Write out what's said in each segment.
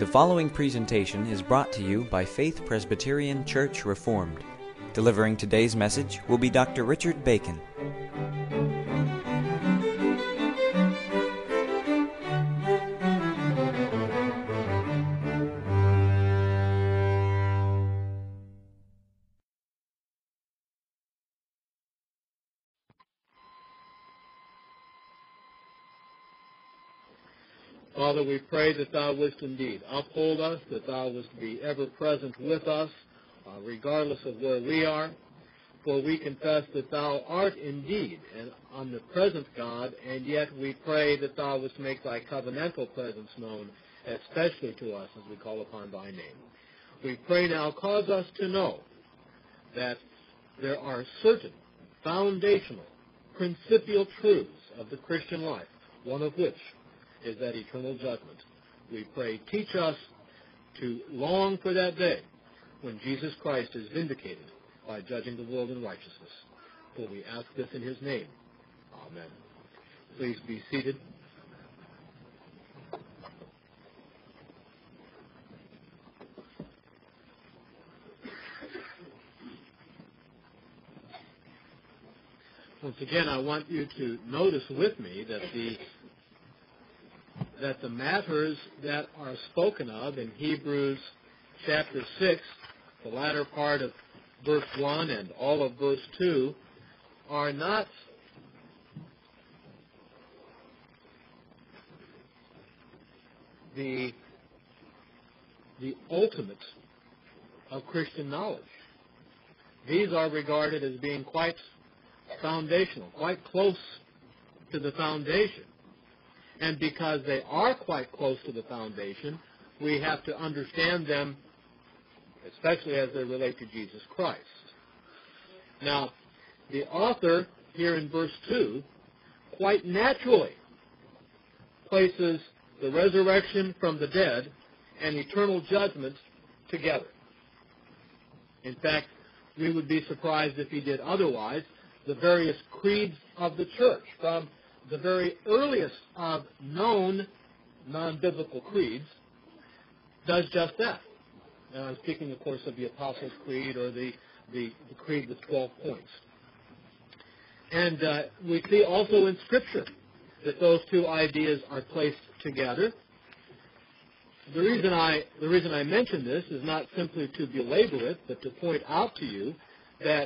The following presentation is brought to you by Faith Presbyterian Church Reformed. Delivering today's message will be Dr. Richard Bacon. Father, we pray that Thou wouldst indeed uphold us, that Thou wouldst be ever present with us, regardless of where we are. For we confess that Thou art indeed an omnipresent God, and yet we pray that Thou wouldst make Thy covenantal presence known, especially to us as we call upon Thy name. We pray now, cause us to know that there are certain foundational, principial truths of the Christian life, one of which is that eternal judgment. We pray, teach us to long for that day when Jesus Christ is vindicated by judging the world in righteousness. For we ask this in His name. Amen. Please be seated. Once again, I want you to notice with me that the matters that are spoken of in Hebrews chapter 6, the latter part of verse 1 and all of verse 2, are not the ultimate of Christian knowledge. These are regarded as being quite foundational, quite close to the foundation. And because they are quite close to the foundation, we have to understand them, especially as they relate to Jesus Christ. Now, the author here in verse 2 quite naturally places the resurrection from the dead and eternal judgment together. In fact, we would be surprised if he did otherwise. The various creeds of the church, from the very earliest of known non-biblical creeds, does just that. Now, I'm speaking, of course, of the Apostles' Creed or the creed with 12 points. And we see also in Scripture that those two ideas are placed together. The reason I mention this is not simply to belabor it, but to point out to you that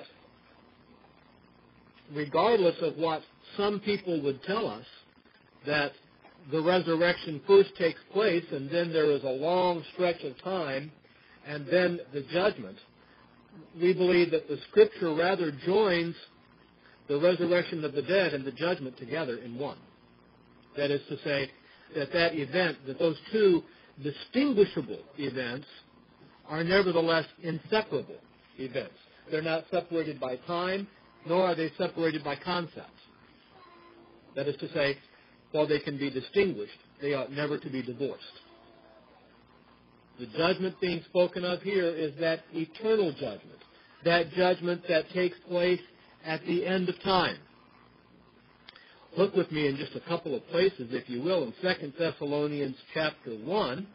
regardless of what some people would tell us, that the resurrection first takes place and then there is a long stretch of time and then the judgment, we believe that the Scripture rather joins the resurrection of the dead and the judgment together in one. That is to say, that event, that those two distinguishable events are nevertheless inseparable events. They're not separated by time, nor are they separated by concepts. That is to say, while they can be distinguished, they ought never to be divorced. The judgment being spoken of here is that eternal judgment, that judgment that takes place at the end of time. Look with me in just a couple of places, if you will, in 2 Thessalonians chapter 1.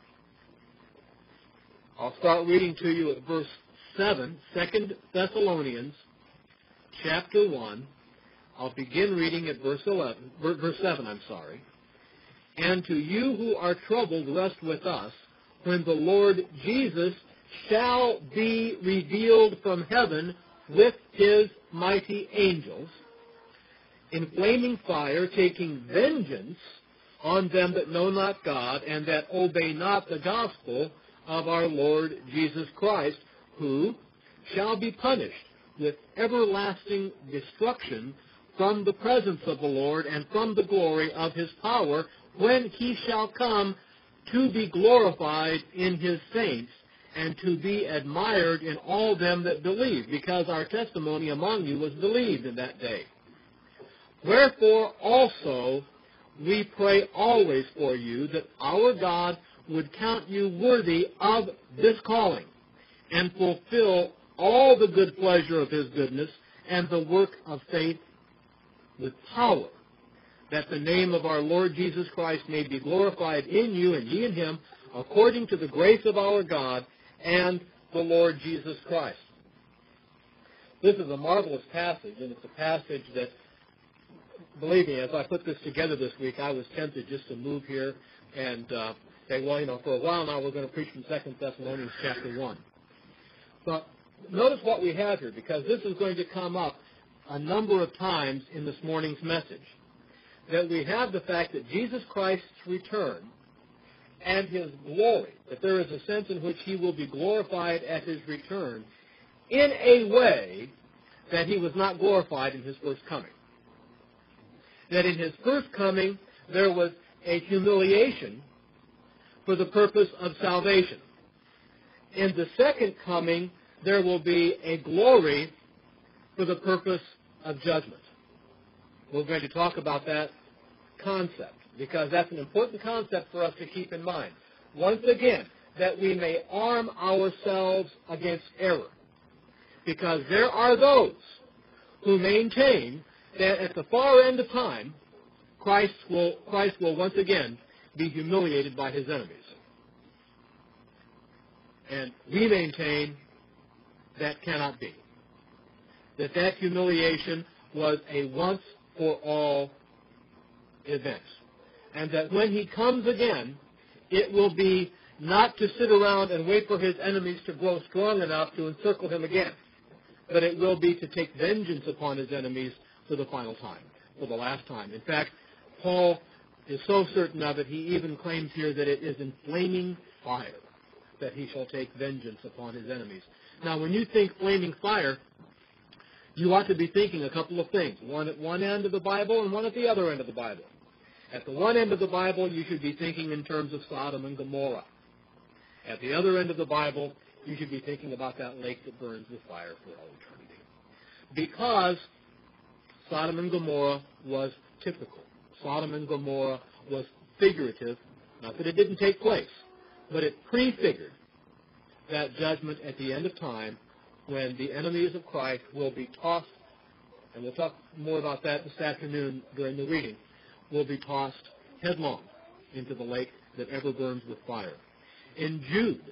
I'll start reading to you at verse 7, 2 Thessalonians chapter 1. I'll begin reading at verse 7. And to you who are troubled, rest with us, when the Lord Jesus shall be revealed from heaven with His mighty angels, in flaming fire, taking vengeance on them that know not God, and that obey not the gospel of our Lord Jesus Christ, who shall be punished with everlasting destruction from the presence of the Lord and from the glory of His power, when He shall come to be glorified in His saints and to be admired in all them that believe, because our testimony among you was believed in that day. Wherefore also we pray always for you, that our God would count you worthy of this calling, and fulfill all the good pleasure of His goodness and the work of faith with power, that the name of our Lord Jesus Christ may be glorified in you and ye in Him, according to the grace of our God and the Lord Jesus Christ. This is a marvelous passage, and it's a passage that, believe me, as I put this together this week, I was tempted just to move here and say, well, for a while now we're going to preach from 2 Thessalonians chapter 1. But notice what we have here, because this is going to come up a number of times in this morning's message, that we have the fact that Jesus Christ's return and his glory, that there is a sense in which he will be glorified at his return in a way that he was not glorified in his first coming. That in his first coming there was a humiliation for the purpose of salvation. In the second coming, there will be a glory for the purpose of judgment. We're going to talk about that concept, because that's an important concept for us to keep in mind. Once again, that we may arm ourselves against error. Because there are those who maintain that at the far end of time, Christ will once again be humiliated by his enemies. And we maintain that cannot be. That humiliation was a once-for-all event. And that when he comes again, it will be not to sit around and wait for his enemies to grow strong enough to encircle him again, but it will be to take vengeance upon his enemies for the final time, for the last time. In fact, Paul is so certain of it, he even claims here that it is in flaming fire that he shall take vengeance upon his enemies. Now, when you think flaming fire, you ought to be thinking a couple of things, one at one end of the Bible and one at the other end of the Bible. At the one end of the Bible, you should be thinking in terms of Sodom and Gomorrah. At the other end of the Bible, you should be thinking about that lake that burns with fire for all eternity. Because Sodom and Gomorrah was typical. Sodom and Gomorrah was figurative, not that it didn't take place, but it prefigured that judgment at the end of time when the enemies of Christ will be tossed, and we'll talk more about that this afternoon during the reading, will be tossed headlong into the lake that ever burns with fire. In Jude,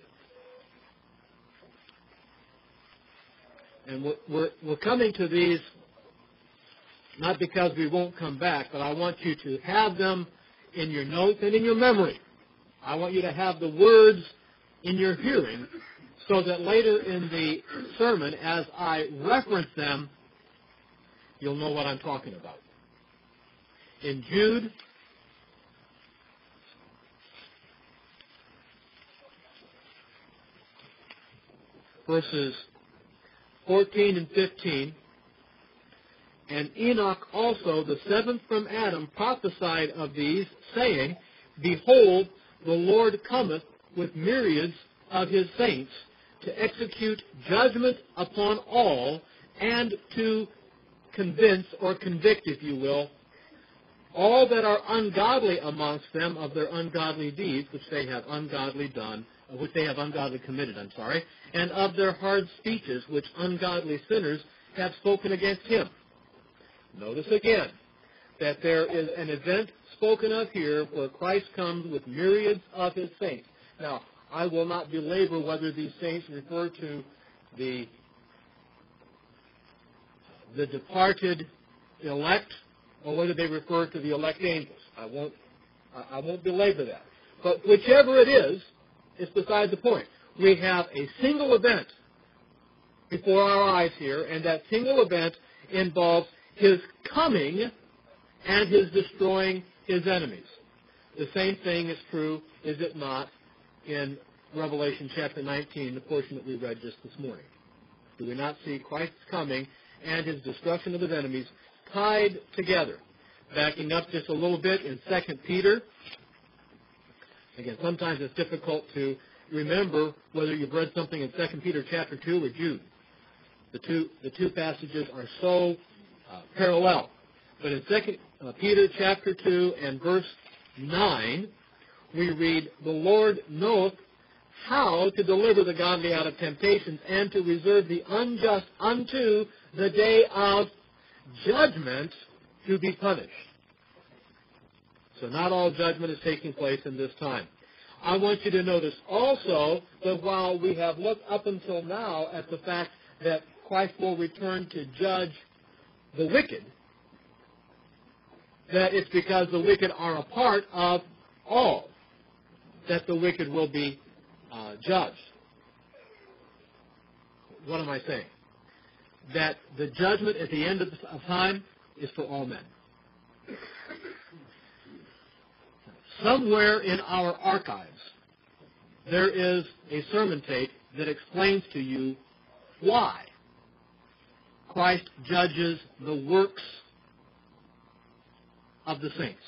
and we're coming to these not because we won't come back, but I want you to have them in your notes and in your memory. I want you to have the words in your hearing so that later in the sermon, as I reference them, you'll know what I'm talking about. In Jude, verses 14 and 15, and Enoch also, the seventh from Adam, prophesied of these, saying, Behold, the Lord cometh with myriads of his saints to execute judgment upon all, and to convince, or convict, if you will, all that are ungodly amongst them of their ungodly deeds, which they have ungodly committed, and of their hard speeches, which ungodly sinners have spoken against him. Notice again that there is an event spoken of here where Christ comes with myriads of his saints. Now, I will not belabor whether these saints refer to the departed elect or whether they refer to the elect angels. I won't belabor that. But whichever it is, it's beside the point. We have a single event before our eyes here, and that single event involves his coming and his destroying his enemies. The same thing is true, is it not, in Revelation chapter 19, the portion that we read just this morning. Do we not see Christ's coming and his destruction of his enemies tied together? Backing up just a little bit in 2 Peter. Again, sometimes it's difficult to remember whether you've read something in 2 Peter chapter 2 or Jude. The two passages are so parallel. But in 2 Peter chapter 2 and verse 9, we read, The Lord knoweth how to deliver the godly out of temptations, and to reserve the unjust unto the day of judgment to be punished. So not all judgment is taking place in this time. I want you to notice also that while we have looked up until now at the fact that Christ will return to judge the wicked, that it's because the wicked are a part of all that the wicked will be judged. What am I saying? That the judgment at the end of time is for all men. Somewhere in our archives, there is a sermon tape that explains to you why Christ judges the works of the saints.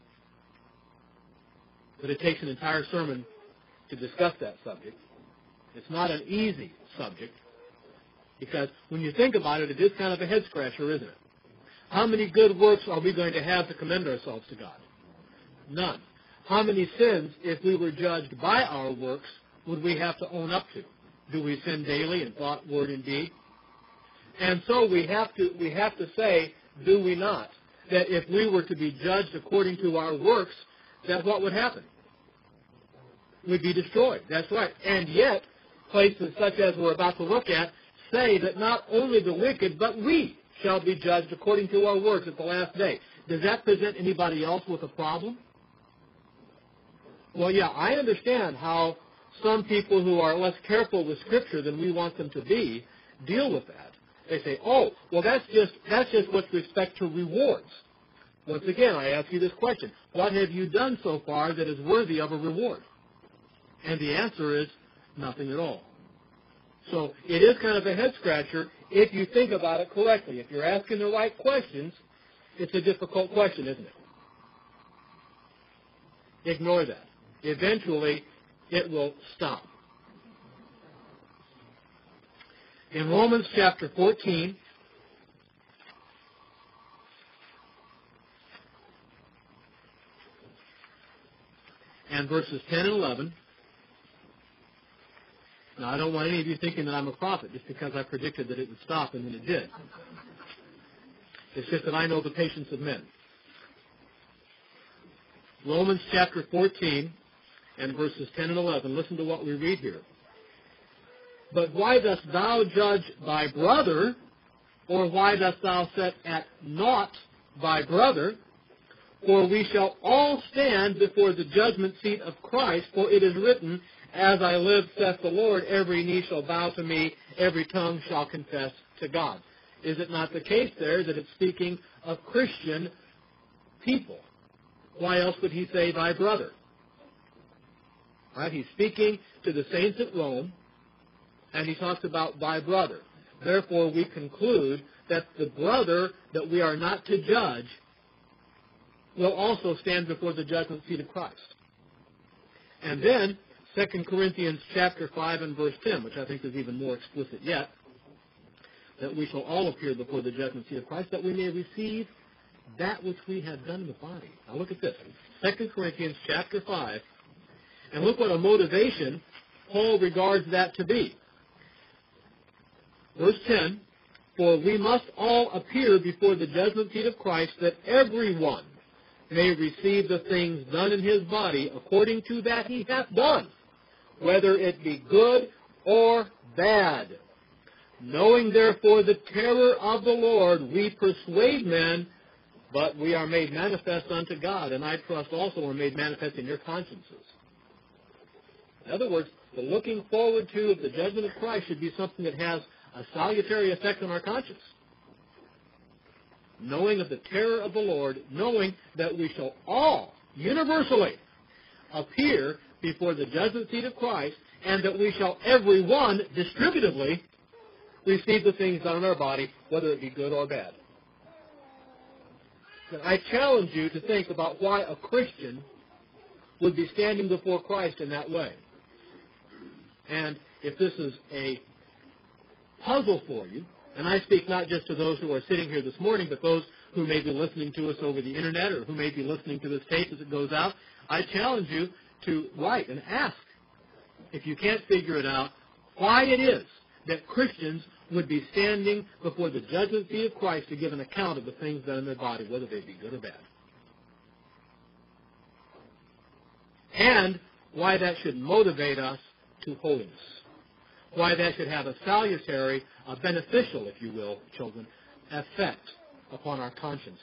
But it takes an entire sermon to discuss that subject. It's not an easy subject, because when you think about it, it is kind of a head-scratcher, isn't it? How many good works are we going to have to commend ourselves to God? None. How many sins, if we were judged by our works, would we have to own up to? Do we sin daily in thought, word, and deed? And so we have to say, do we not, that if we were to be judged according to our works, that what would happen? We'd be destroyed. That's right. And yet, places such as we're about to look at say that not only the wicked, but we shall be judged according to our works at the last day. Does that present anybody else with a problem? Well, yeah, I understand how some people who are less careful with Scripture than we want them to be deal with that. They say, oh, well, that's just with respect to rewards. Once again, I ask you this question. What have you done so far that is worthy of a reward? And the answer is nothing at all. So it is kind of a head-scratcher if you think about it correctly. If you're asking the right questions, it's a difficult question, isn't it? Ignore that. Eventually, it will stop. In Romans chapter 14, and verses 10 and 11, now I don't want any of you thinking that I'm a prophet just because I predicted that it would stop and then it did. It's just that I know the patience of men. Romans chapter 14 and verses 10 and 11. Listen to what we read here. But why dost thou judge thy brother, or why dost thou set at naught thy brother? For we shall all stand before the judgment seat of Christ, for it is written, As I live, saith the Lord, every knee shall bow to me, every tongue shall confess to God. Is it not the case there that it's speaking of Christian people? Why else would he say thy brother? Right? He's speaking to the saints at Rome, and he talks about thy brother. Therefore, we conclude that the brother that we are not to judge will also stand before the judgment seat of Christ. And then, 2 Corinthians chapter 5 and verse 10, which I think is even more explicit yet, that we shall all appear before the judgment seat of Christ, that we may receive that which we have done in the body. Now look at this. 2 Corinthians chapter 5, and look what a motivation Paul regards that to be. Verse 10, For we must all appear before the judgment seat of Christ, that everyone may receive the things done in his body according to that he hath done, whether it be good or bad. Knowing therefore the terror of the Lord, we persuade men, but we are made manifest unto God, and I trust also are made manifest in your consciences. In other words, the looking forward to of the judgment of Christ should be something that has a salutary effect on our conscience. Knowing of the terror of the Lord, knowing that we shall all, universally, appear before the judgment seat of Christ, and that we shall every one, distributively, receive the things done in our body, whether it be good or bad. And I challenge you to think about why a Christian would be standing before Christ in that way. And if this is a puzzle for you, and I speak not just to those who are sitting here this morning, but those who may be listening to us over the internet or who may be listening to this tape as it goes out, I challenge you to write and ask, if you can't figure it out, why it is that Christians would be standing before the judgment seat of Christ to give an account of the things done in their body, whether they be good or bad. And why that should motivate us to holiness, why that should have a salutary, a beneficial, if you will, children, effect upon our consciences.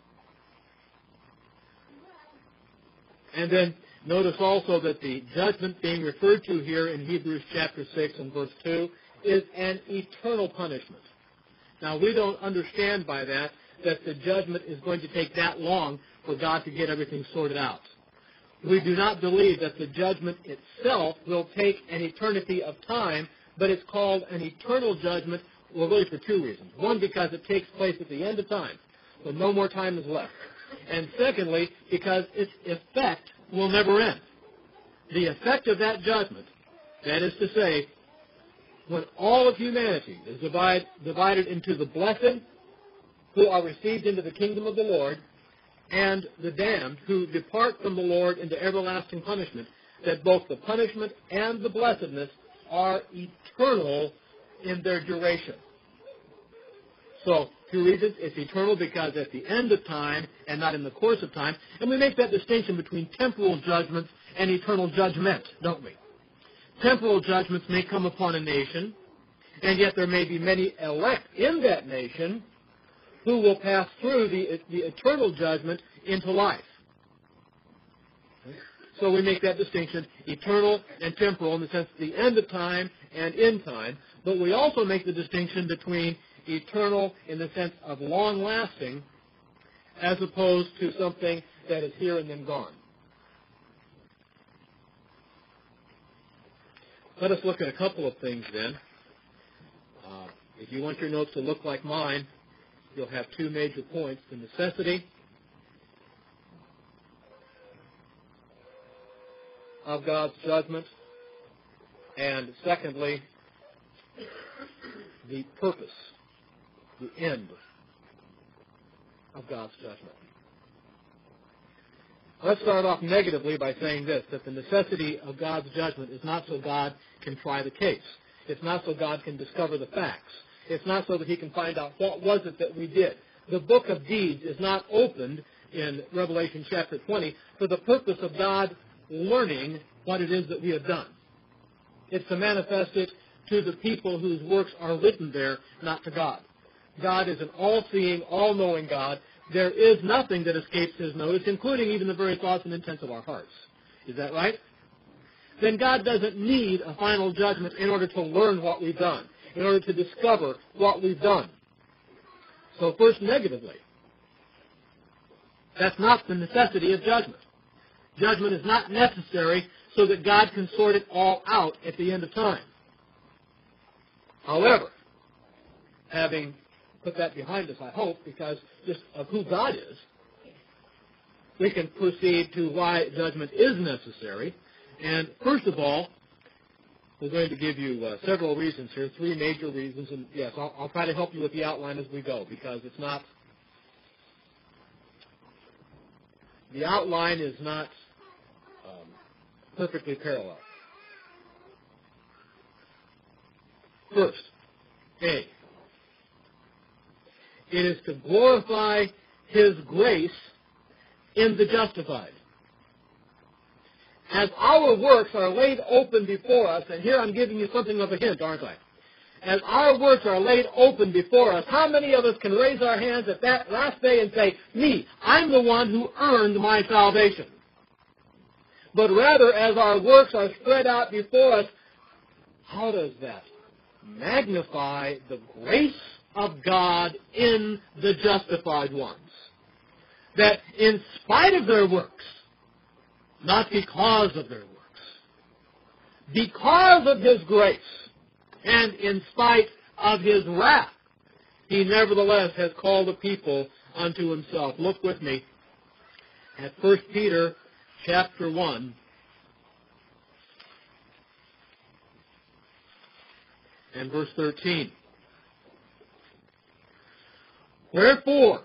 And then notice also that the judgment being referred to here in Hebrews chapter 6 and verse 2 is an eternal punishment. Now, we don't understand by that the judgment is going to take that long for God to get everything sorted out. We do not believe that the judgment itself will take an eternity of time, but it's called an eternal judgment, well, really for two reasons. One, because it takes place at the end of time, so no more time is left. And secondly, because its effect will never end. The effect of that judgment, that is to say, when all of humanity is divided into the blessed, who are received into the kingdom of the Lord, and the damned, who depart from the Lord into everlasting punishment, that both the punishment and the blessedness are eternal in their duration. So, two reasons. It's eternal because at the end of time and not in the course of time. And we make that distinction between temporal judgments and eternal judgment, don't we? Temporal judgments may come upon a nation, and yet there may be many elect in that nation who will pass through the eternal judgment into life. So we make that distinction, eternal and temporal, in the sense of the end of time and in time. But we also make the distinction between eternal in the sense of long-lasting, as opposed to something that is here and then gone. Let us look at a couple of things then. If you want your notes to look like mine, you'll have two major points: the necessity of God's judgment, and secondly, the purpose, the end of God's judgment. Let's start off negatively by saying this, that the necessity of God's judgment is not so God can try the case. It's not so God can discover the facts. It's not so that he can find out what was it that we did. The book of deeds is not opened in Revelation chapter 20 for the purpose of God learning what it is that we have done. It's to manifest it to the people whose works are written there, not to God. God is an all-seeing, all-knowing God. There is nothing that escapes his notice, including even the very thoughts and intents of our hearts. Is that right? Then God doesn't need a final judgment in order to learn what we've done, in order to discover what we've done. So first, negatively, that's not the necessity of judgment. Judgment is not necessary so that God can sort it all out at the end of time. However, having put that behind us, I hope, because just of who God is, we can proceed to why judgment is necessary. And first of all, we're going to give you several reasons here, three major reasons. And yes, I'll try to help you with the outline as we go, because it's not, the outline is not perfectly parallel. First, A, it is to glorify his grace in the justified. As our works are laid open before us, and here I'm giving you something of a hint, aren't I? As our works are laid open before us, how many of us can raise our hands at that last day and say, me, I'm the one who earned my salvation? But rather, as our works are spread out before us, how does that magnify the grace of God in the justified ones? That in spite of their works, not because of their works, because of his grace, and in spite of his wrath, he nevertheless has called a people unto himself. Look with me at 1 Peter chapter 1 and verse 13. Wherefore,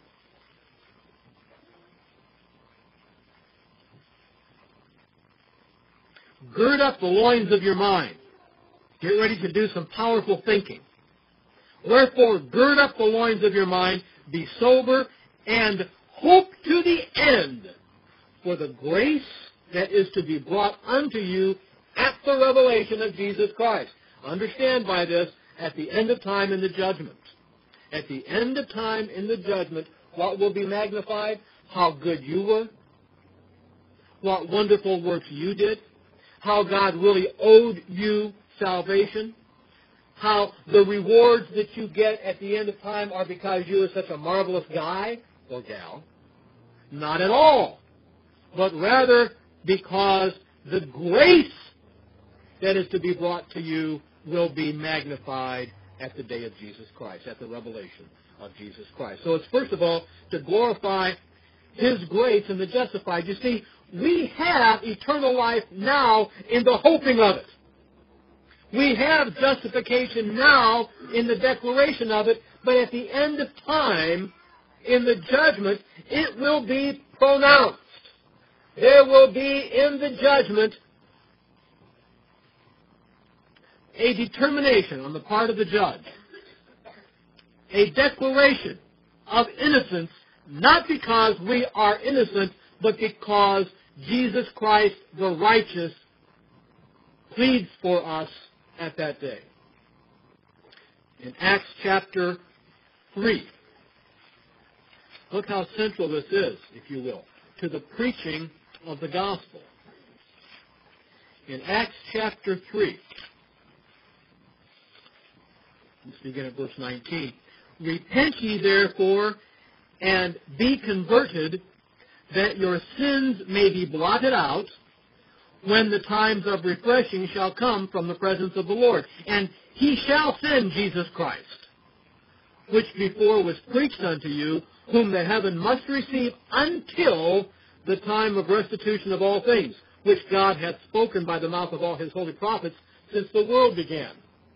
gird up the loins of your mind. Get ready to do some powerful thinking. Wherefore, gird up the loins of your mind, be sober, and hope to the end for the grace that is to be brought unto you at the revelation of Jesus Christ. Understand by this, at the end of time in the judgment. At the end of time in the judgment, what will be magnified? How good you were, what wonderful works you did, how God really owed you salvation, how the rewards that you get at the end of time are because you are such a marvelous guy or gal. Not at all, but rather because the grace that is to be brought to you will be magnified at the day of Jesus Christ, at the revelation of Jesus Christ. So it's first of all to glorify His grace in the justified. You see, we have eternal life now in the hoping of it. We have justification now in the declaration of it, but at the end of time, in the judgment, it will be pronounced. There will be in the judgment a determination on the part of the judge, a declaration of innocence, not because we are innocent, but because Jesus Christ, the righteous, pleads for us at that day. In Acts chapter 3, look how central this is, if you will, to the preaching of the gospel. In Acts chapter 3, let's begin at verse 19. Repent ye therefore, and be converted, that your sins may be blotted out, when the times of refreshing shall come from the presence of the Lord. And He shall send Jesus Christ, which before was preached unto you, whom the heaven must receive until the time of restitution of all things, which God hath spoken by the mouth of all His holy prophets since the world began.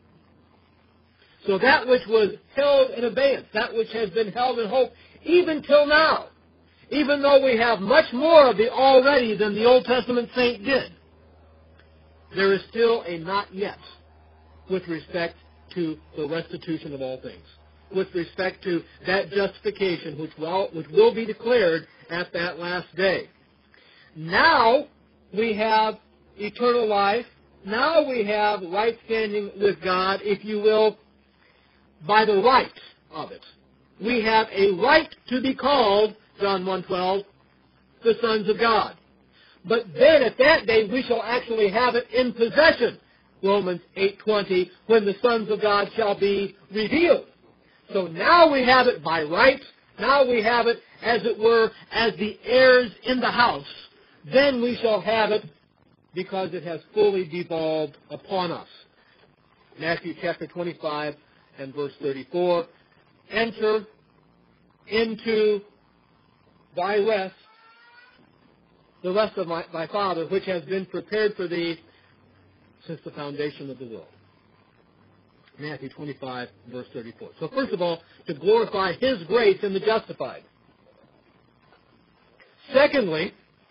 So that which was held in abeyance, that which has been held in hope, even till now, even though we have much more of the already than the Old Testament saint did, there is still a not yet with respect to the restitution of all things, with respect to that justification which will be declared at that last day. Now we have eternal life. Now we have right standing with God, if you will, by the right of it. We have a right to be called, John 1:12, the sons of God. But then at that day we shall actually have it in possession, Romans 8:20, when the sons of God shall be revealed. So now we have it by right. Now we have it, as it were, as the heirs in the house. Then we shall have it because it has fully devolved upon us. Matthew chapter 25 and verse 34, enter into thy rest, the rest of my Father, which has been prepared for thee since the foundation of the world. Matthew 25, verse 34. So first of all, to glorify His grace in the justified. Secondly,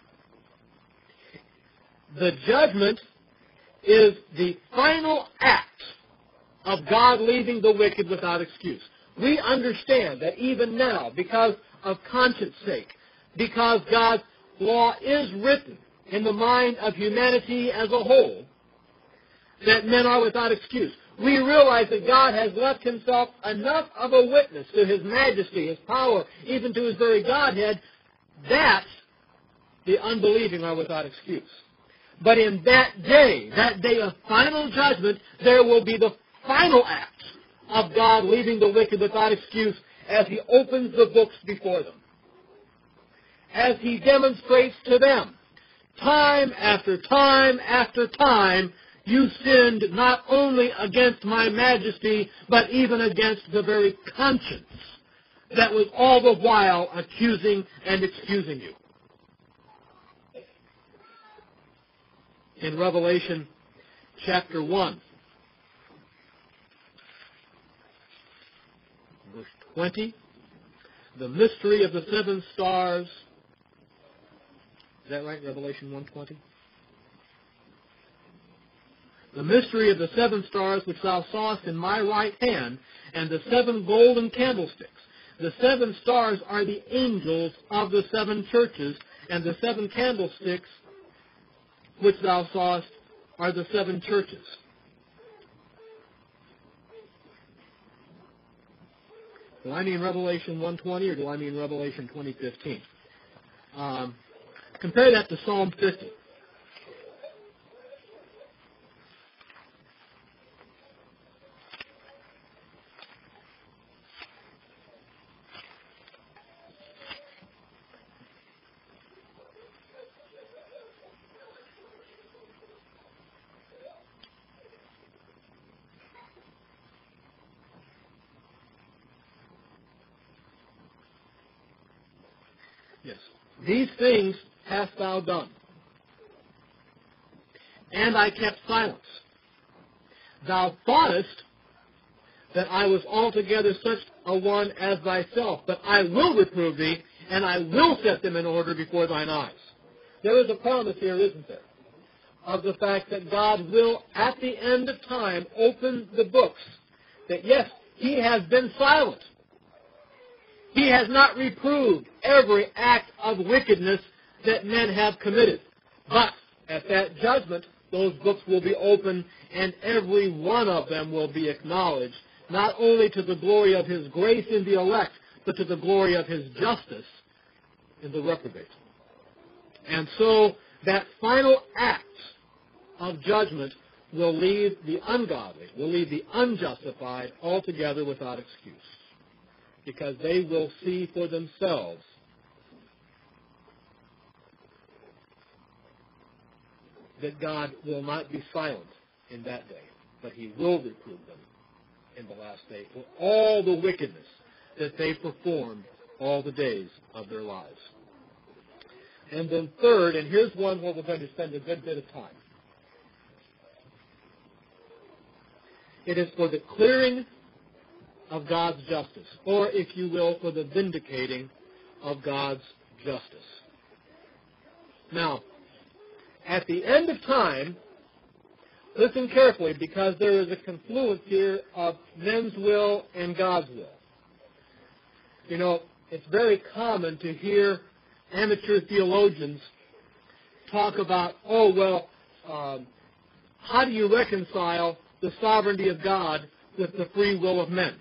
the judgment is the final act of God leaving the wicked without excuse. We understand that even now, because of conscience sake, because God's law is written in the mind of humanity as a whole, that men are without excuse. We realize that God has left Himself enough of a witness to His majesty, His power, even to His very Godhead, that the unbelieving are without excuse. But in that day of final judgment, there will be the final act of God leaving the wicked without excuse as He opens the books before them. As He demonstrates to them, time after time after time, you sinned not only against my majesty, but even against the very conscience that was all the while accusing and excusing you. In Revelation chapter 1, verse 20, the mystery of the seven stars. Is that right, Revelation 1:20? The mystery of the seven stars which thou sawest in my right hand, and the seven golden candlesticks. The seven stars are the angels of the seven churches, and the seven candlesticks which thou sawest are the 7 churches. Do I mean Revelation 1:20 or do I mean Revelation 20:15? Compare that to Psalm 50. Yes. These things hast thou done, and I kept silence. Thou thoughtest that I was altogether such a one as thyself, but I will reprove thee, and I will set them in order before thine eyes. There is a promise here, isn't there, of the fact that God will, at the end of time, open the books. That, yes, He has been silent. He has not reproved every act of wickedness that men have committed. But at that judgment, those books will be opened, and every one of them will be acknowledged, not only to the glory of His grace in the elect, but to the glory of His justice in the reprobate. And so that final act of judgment will leave the ungodly, will leave the unjustified altogether without excuse, because they will see for themselves that God will not be silent in that day, but He will reprove them in the last day for all the wickedness that they performed all the days of their lives. And then third, and here's one where we're going to spend a good bit of time. It is for the clearing of God's justice, or, if you will, for the vindicating of God's justice. Now, at the end of time, listen carefully, because there is a confluence here of men's will and God's will. You know, it's very common to hear amateur theologians talk about, how do you reconcile the sovereignty of God with the free will of men?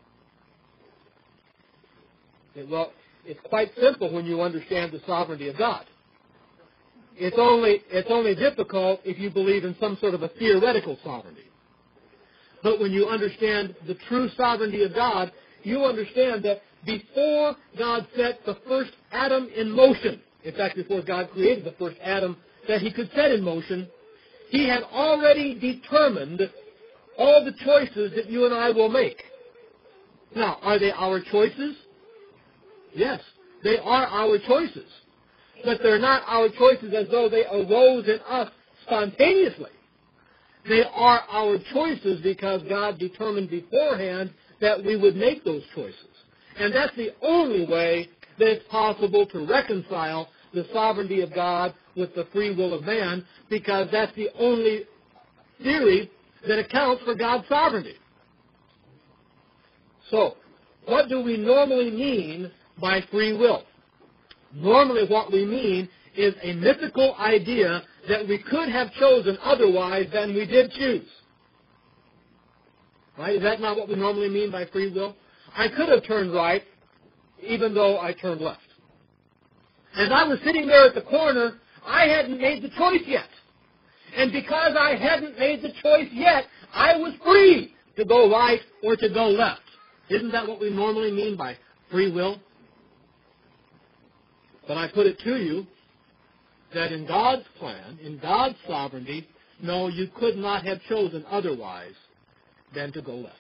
Well, it's quite simple when you understand the sovereignty of God. It's only difficult if you believe in some sort of a theoretical sovereignty. But when you understand the true sovereignty of God, you understand that before God set the first atom in motion, in fact, before God created the first atom that He could set in motion, He had already determined all the choices that you and I will make. Now, are they our choices? Yes, they are our choices. But they're not our choices as though they arose in us spontaneously. They are our choices because God determined beforehand that we would make those choices. And that's the only way that it's possible to reconcile the sovereignty of God with the free will of man, because that's the only theory that accounts for God's sovereignty. So, what do we normally mean by free will? Normally what we mean is a mythical idea that we could have chosen otherwise than we did choose. Right? Is that not what we normally mean by free will? I could have turned right even though I turned left. As I was sitting there at the corner, I hadn't made the choice yet. And because I hadn't made the choice yet, I was free to go right or to go left. Isn't that what we normally mean by free will? But I put it to you that in God's plan, in God's sovereignty, no, you could not have chosen otherwise than to go left.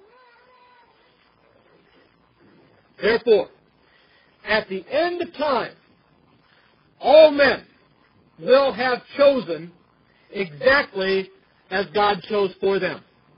Therefore, at the end of time, all men will have chosen exactly as God chose for them.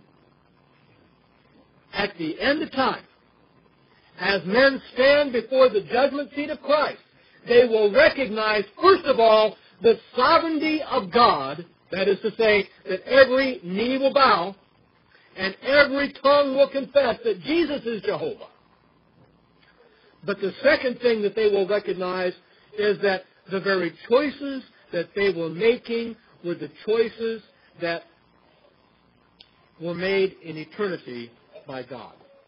At the end of time, as men stand before the judgment seat of Christ, they will recognize, first of all, the sovereignty of God. That is to say, that every knee will bow and every tongue will confess that Jesus is Jehovah. But the second thing that they will recognize is that the very choices that they were making were the choices that were made in eternity by God.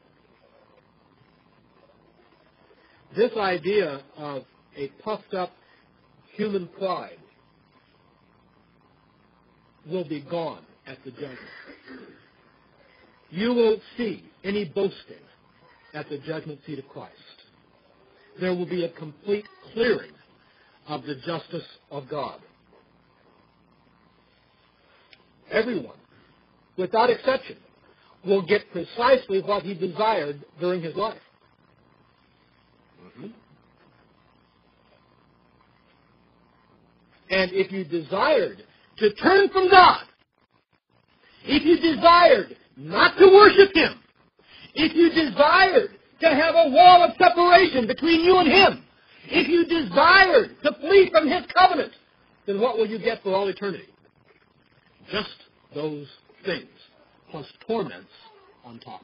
This idea of a puffed up human pride will be gone at the judgment. You won't see any boasting at the judgment seat of Christ. There will be a complete clearing of the justice of God. Everyone, without exception, will get precisely what he desired during his life. And if you desired to turn from God, if you desired not to worship Him, if you desired to have a wall of separation between you and Him, if you desired to flee from His covenant, then what will you get for all eternity? Just those things, plus torments on top.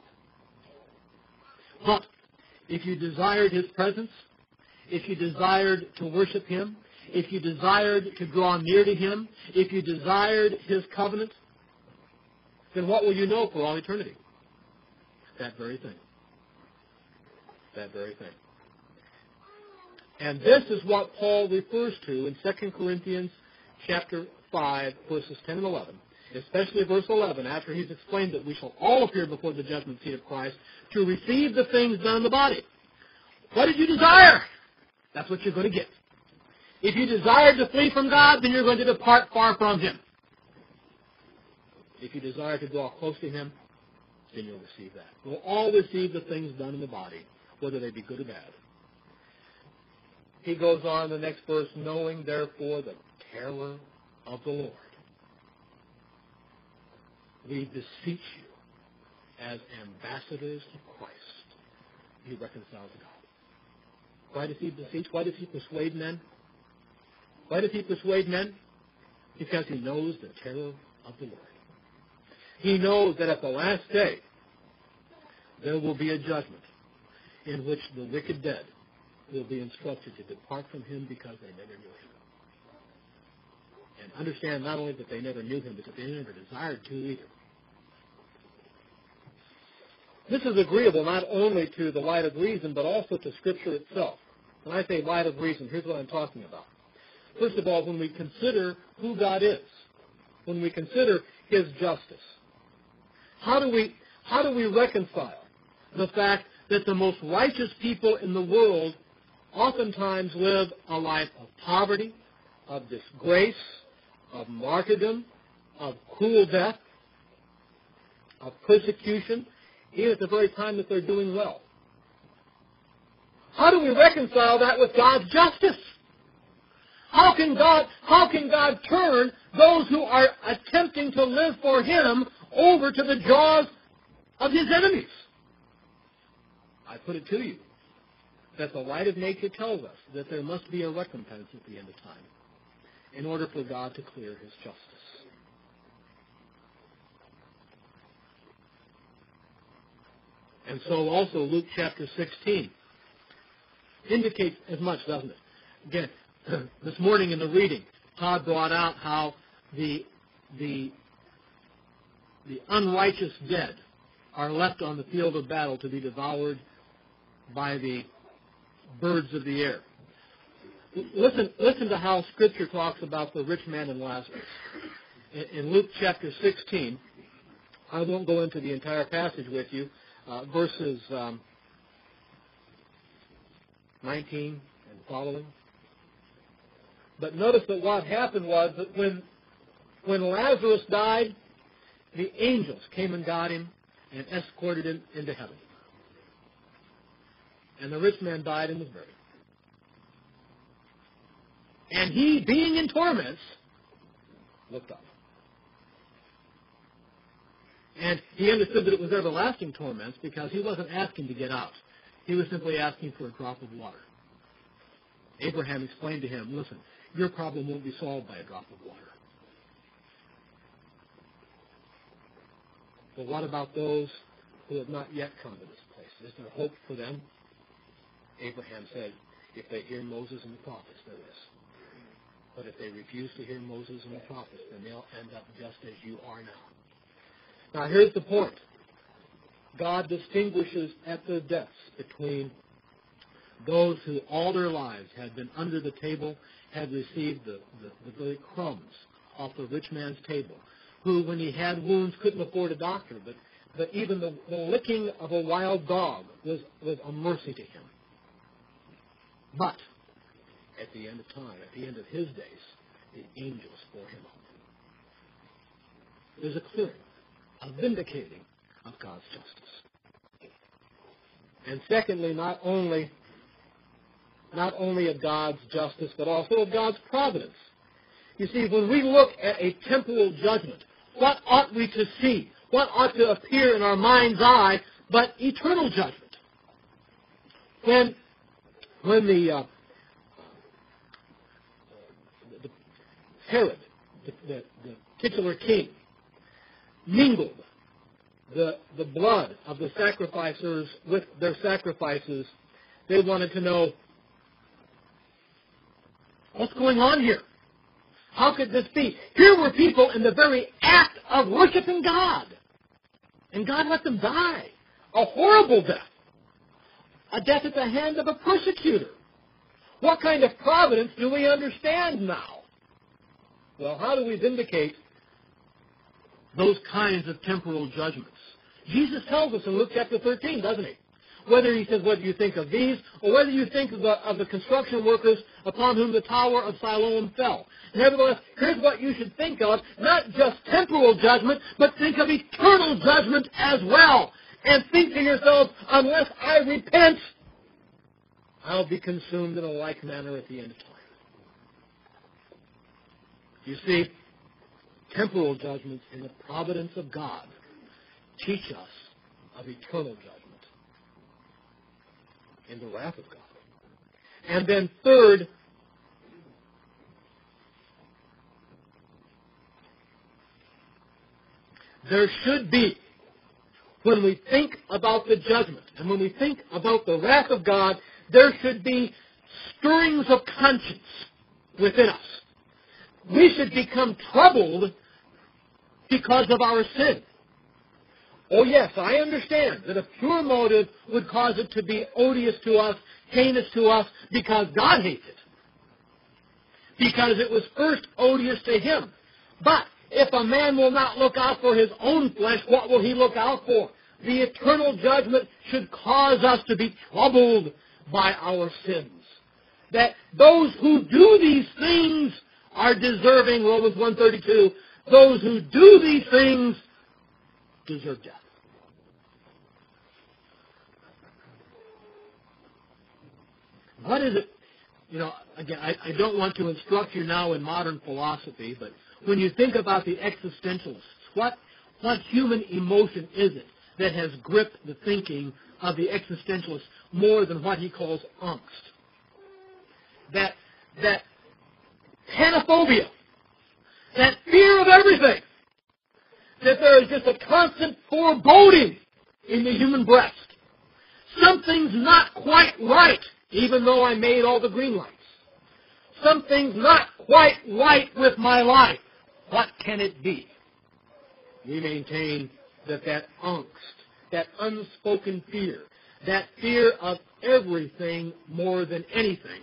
But if you desired His presence, if you desired to worship Him, if you desired to draw near to Him, if you desired His covenant, then what will you know for all eternity? That very thing. That very thing. And this is what Paul refers to in 2 Corinthians chapter 5, verses 10 and 11, especially verse 11, after he's explained that we shall all appear before the judgment seat of Christ to receive the things done in the body. What did you desire? That's what you're going to get. If you desire to flee from God, then you're going to depart far from Him. If you desire to draw close to Him, then you'll receive that. We'll all receive the things done in the body, whether they be good or bad. He goes on in the next verse, knowing therefore the terror of the Lord. We beseech you as ambassadors of Christ, be reconciled to God. Why does he beseech? Why does he persuade men? Why does he persuade men? Because he knows the terror of the Lord. He knows that at the last day there will be a judgment in which the wicked dead will be instructed to depart from Him because they never knew Him. And understand not only that they never knew Him, but that they never desired to either. This is agreeable not only to the light of reason, but also to Scripture itself. When I say light of reason, here's what I'm talking about. First of all, when we consider who God is, when we consider His justice, how do we reconcile the fact that the most righteous people in the world oftentimes live a life of poverty, of disgrace, of martyrdom, of cruel death, of persecution, even at the very time that they're doing well? How do we reconcile that with God's justice? How can God turn those who are attempting to live for Him over to the jaws of His enemies? I put it to you that the light of nature tells us that there must be a recompense at the end of time in order for God to clear His justice. And so also Luke chapter 16 indicates as much, doesn't it? Again, this morning in the reading, Todd brought out how the unrighteous dead are left on the field of battle to be devoured by the birds of the air. Listen to how Scripture talks about the rich man and Lazarus. In Luke chapter 16, I won't go into the entire passage with you, verses 19 and following. But notice that what happened was that when Lazarus died, the angels came and got him and escorted him into heaven. And the rich man died and was buried. And he, being in torments, looked up. And he understood that it was everlasting torments because he wasn't asking to get out. He was simply asking for a drop of water. Abraham explained to him, listen, your problem won't be solved by a drop of water. But what about those who have not yet come to this place? Is there hope for them? Abraham said, if they hear Moses and the prophets, there is. But if they refuse to hear Moses and the prophets, then they'll end up just as you are now. Now, here's the point. God distinguishes at their deaths between those who all their lives had been under the table, had received the very crumbs off the rich man's table, who, when he had wounds, couldn't afford a doctor, but even the licking of a wild dog was a mercy to him. But at the end of time, at the end of his days, the angels bore him up. There's a clearing, a vindicating of God's justice. And secondly, not only of God's justice, but also of God's providence. You see, when we look at a temporal judgment, what ought we to see? What ought to appear in our mind's eye but eternal judgment? When the Herod, the titular king, mingled the blood of the sacrificers with their sacrifices, they wanted to know, what's going on here? How could this be? Here were people in the very act of worshiping God, and God let them die. A horrible death. A death at the hand of a persecutor. What kind of providence do we understand now? Well, how do we vindicate those kinds of temporal judgments? Jesus tells us in Luke chapter 13, doesn't he? Whether he says, whether you think of these, or whether you think of the construction workers upon whom the tower of Siloam fell. Nevertheless, here's what you should think of, not just temporal judgment, but think of eternal judgment as well. And think to yourself, unless I repent, I'll be consumed in a like manner at the end of time. You see, temporal judgments in the providence of God teach us of eternal judgment in the wrath of God. And then third, there should be, when we think about the judgment and when we think about the wrath of God, there should be stirrings of conscience within us. We should become troubled because of our sin. Oh yes, I understand that a pure motive would cause it to be odious to us, heinous to us, because God hates it. Because it was first odious to Him. But if a man will not look out for his own flesh, what will he look out for? The eternal judgment should cause us to be troubled by our sins. That those who do these things are deserving, Romans 1:32, those who do these things deserve death. What is it? You know, again, I don't want to instruct you now in modern philosophy, but when you think about the existentialists, what human emotion is it that has gripped the thinking of the existentialists more than what he calls angst? That panophobia, that fear of everything, that there is just a constant foreboding in the human breast. Something's not quite right, even though I made all the green lights. Something's not quite right with my life. What can it be? We maintain that angst, that unspoken fear, that fear of everything more than anything,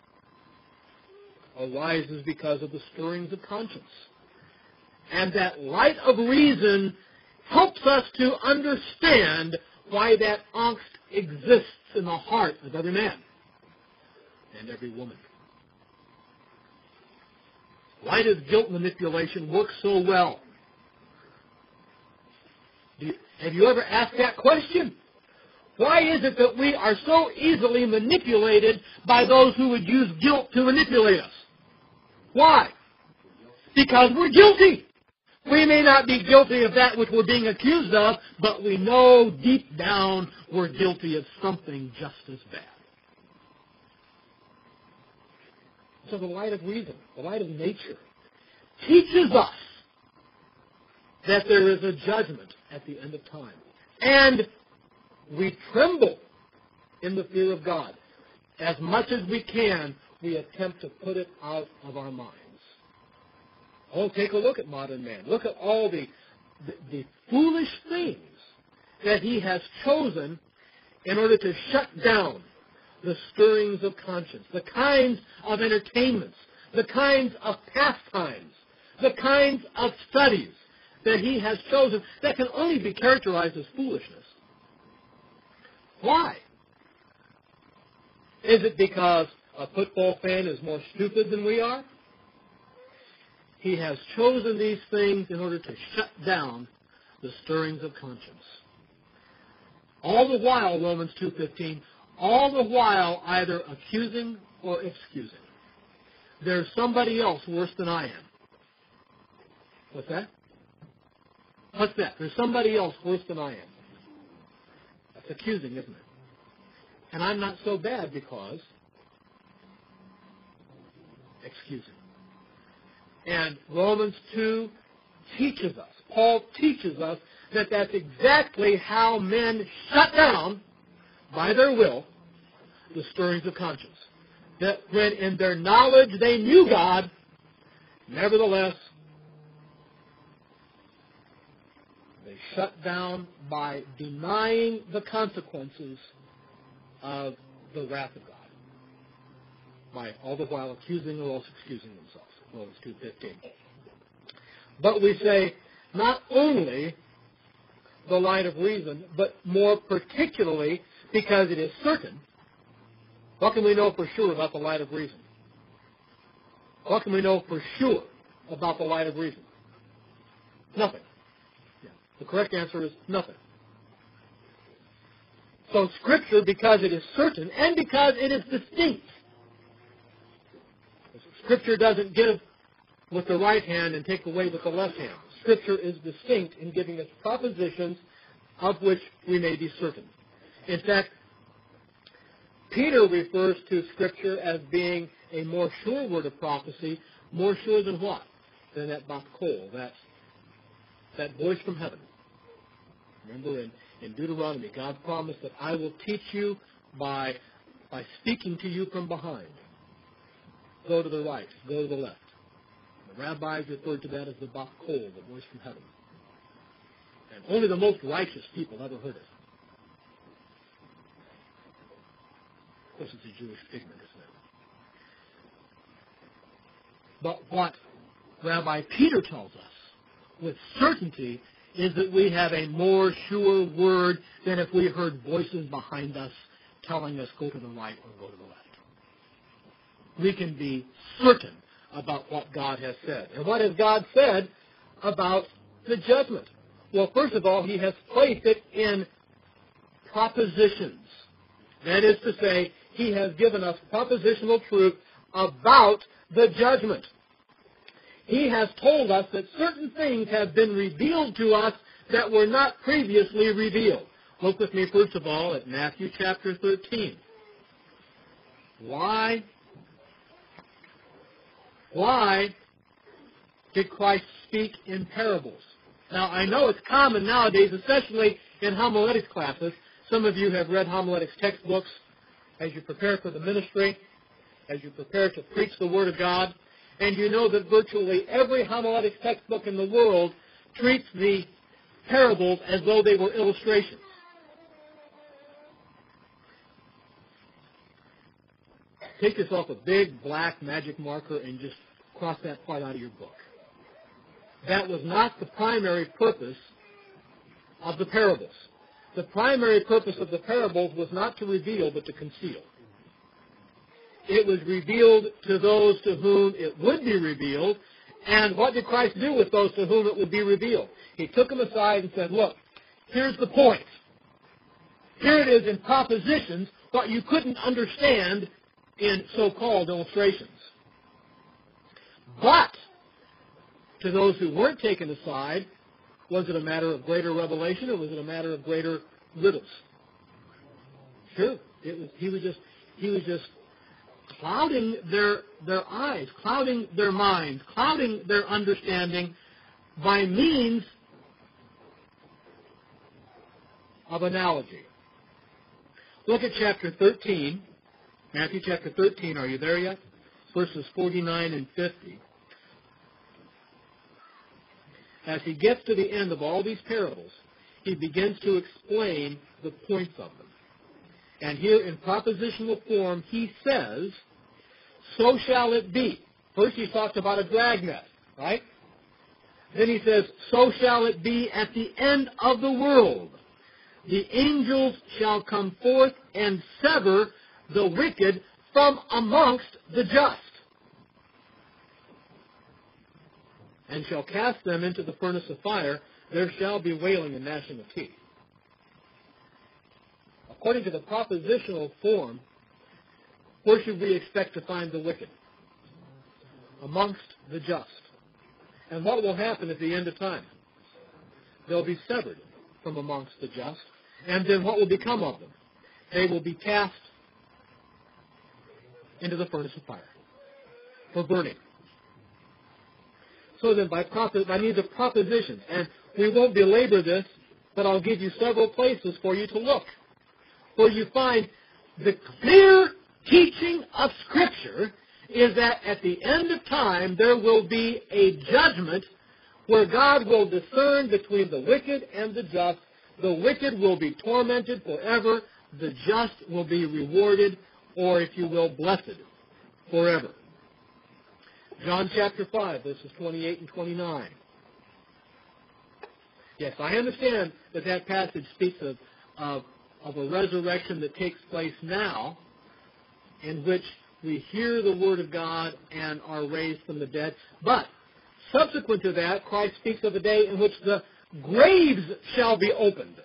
arises because of the stirrings of conscience. And that light of reason helps us to understand why that angst exists in the heart of every man and every woman. Why does guilt manipulation work so well? Have you ever asked that question? Why is it that we are so easily manipulated by those who would use guilt to manipulate us? Why? Because we're guilty. We may not be guilty of that which we're being accused of, but we know deep down we're guilty of something just as bad. So the light of reason, the light of nature, teaches us that there is a judgment at the end of time. And we tremble in the fear of God. As much as we can, we attempt to put it out of our minds. Oh, take a look at modern man. Look at all the foolish things that he has chosen in order to shut down the stirrings of conscience, the kinds of entertainments, the kinds of pastimes, the kinds of studies that he has chosen that can only be characterized as foolishness. Why? Is it because a football fan is more stupid than we are? He has chosen these things in order to shut down the stirrings of conscience. All the while, Romans 2:15, all the while either accusing or excusing. There's somebody else worse than I am. What's that? What's that? There's somebody else worse than I am. That's accusing, isn't it? And I'm not so bad because excusing. And Romans 2 teaches us, Paul teaches us that that's exactly how men shut down, by their will, the stirrings of conscience. That when in their knowledge they knew God, nevertheless, they shut down by denying the consequences of the wrath of God, by all the while accusing or else excusing themselves. Romans 2:15. But we say not only the light of reason, but more particularly because it is certain. What can we know for sure about the light of reason? What can we know for sure about the light of reason? Nothing. Yeah. The correct answer is nothing. So Scripture, because it is certain and because it is distinct, Scripture doesn't give with the right hand and take away with the left hand. Scripture is distinct in giving us propositions of which we may be certain. In fact, Peter refers to Scripture as being a more sure word of prophecy, more sure than what? Than that Bach Kol, that voice from heaven. Remember in Deuteronomy, God promised that I will teach you by speaking to you from behind. Go to the right, go to the left. The rabbis referred to that as the Bach Kol, the voice from heaven. And only the most righteous people ever heard it. Of course, it's a Jewish figment, isn't it? But what Rabbi Peter tells us with certainty is that we have a more sure word than if we heard voices behind us telling us go to the right or go to the left. We can be certain about what God has said. And what has God said about the judgment? Well, first of all, He has placed it in propositions. That is to say, He has given us propositional truth about the judgment. He has told us that certain things have been revealed to us that were not previously revealed. Look with me, first of all, at Matthew chapter 13. Why did Christ speak in parables? Now, I know it's common nowadays, especially in homiletics classes. Some of you have read homiletics textbooks as you prepare for the ministry, as you prepare to preach the Word of God, and you know that virtually every homiletics textbook in the world treats the parables as though they were illustrations. Take yourself a big black magic marker and just cross that part out of your book. That was not the primary purpose of the parables. The primary purpose of the parables was not to reveal, but to conceal. It was revealed to those to whom it would be revealed. And what did Christ do with those to whom it would be revealed? He took them aside and said, look, here's the point. Here it is in propositions, what you couldn't understand in so-called illustrations. But to those who weren't taken aside, was it a matter of greater revelation or was it a matter of greater riddles? Sure. He was just clouding their eyes, clouding their minds, clouding their understanding by means of analogy. Look at chapter 13. Matthew chapter 13, are you there yet? Verses 49 and 50. as he gets to the end of all these parables, he begins to explain the points of them. And here in propositional form, he says, so shall it be. First he talked about a dragnet, right? Then he says, so shall it be at the end of the world. The angels shall come forth and sever the wicked from amongst the just, and shall cast them into the furnace of fire. There shall be wailing and gnashing of teeth. According to the propositional form, where should we expect to find the wicked? Amongst the just. And what will happen at the end of time? They'll be severed from amongst the just. And then what will become of them? They will be cast into the furnace of fire for burning. So then by means of propositions, and we won't belabor this, but I'll give you several places for you to look, where you find the clear teaching of Scripture is that at the end of time there will be a judgment where God will discern between the wicked and the just. The wicked will be tormented forever. The just will be rewarded, or if you will, blessed forever. John chapter 5, verses 28 and 29. Yes, I understand that passage speaks of a resurrection that takes place now, in which we hear the Word of God and are raised from the dead. But subsequent to that, Christ speaks of a day in which the graves shall be opened.